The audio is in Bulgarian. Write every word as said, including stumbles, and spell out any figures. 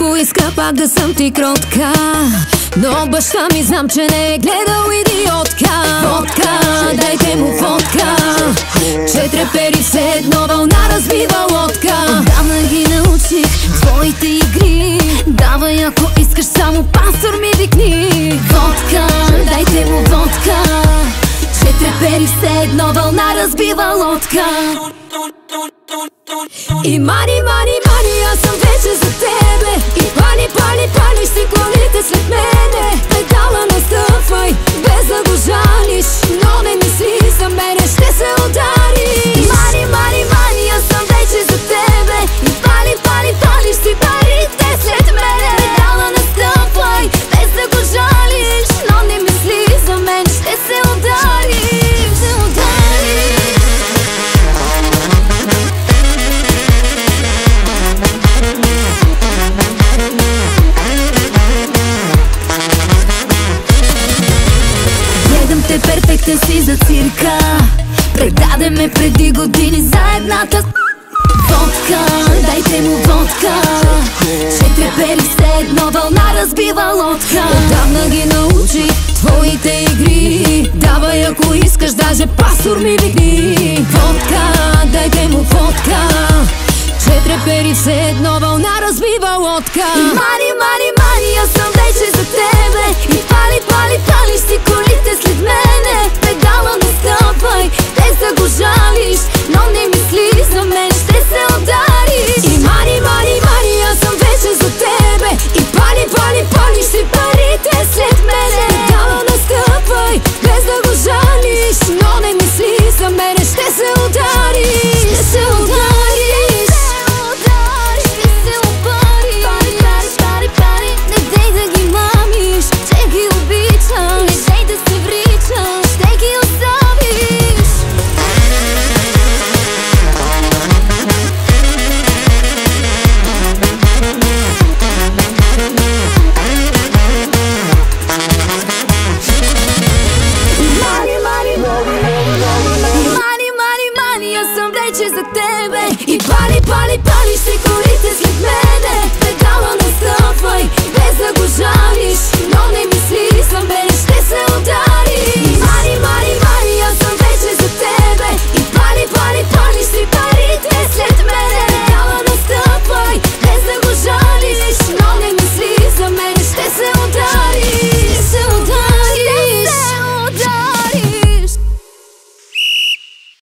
Поиска пак да съм ти кротка, но баща ми знам, че не е гледал идиотка. Водка, дайте му водка, че трепери все едно вълна разбива лодка. Отдавна ги научих твоите игри, давай ако искаш само пастор ми викни. Водка, дайте му водка, че трепери все едно вълна разбива лодка. И мани, мани, мани, аз съм вече за тебе. И пали, пали, палиш си колите след мене. Педала настъпвай, без да го жалиш, но не мисли за мене, ще се удариш. И мани, мани, мани, аз съм вече за тебе. И пали, пали, палиш си парите след мене. Педала настъпвай, без да го жалиш, но не мисли за мен, ще се удариш. Се удариш. Те перфектен си за цирка, предаде ме преди години за едната водка. Дайте му водка, че трепери все едно вълна разбива лодка. Отдавна ги научи твоите игри, давай ако искаш даже пастор ми викни. Водка, дайте му водка, че трепери все едно вълна разбива лодка. И мани, мани, мани, аз съм вече за тебе. И пали, пали, палиш си колите след мене. Педала настъпвай, без да го жалиш, но не мисли за мен, ще се удариш. И мани, мани, мани, аз съм вече за тебе. И пали, пали, палиш си парите след мене. Педала настъпвай, без да го жалиш, но не мисли за мен, ще се удариш. Ще се удариш.